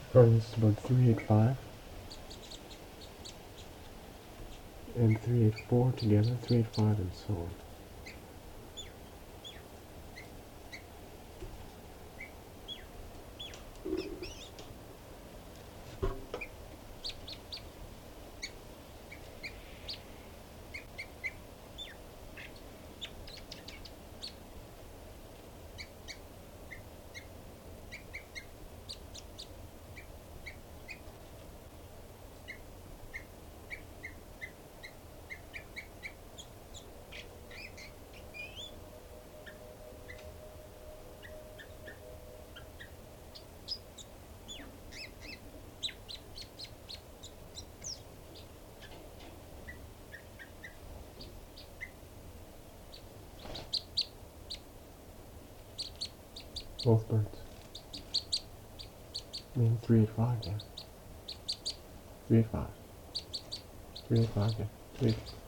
Alright, this is about 385 and 384 together, 385 and so on. Both birds. I mean 385 then. 385. 385, yeah. 385.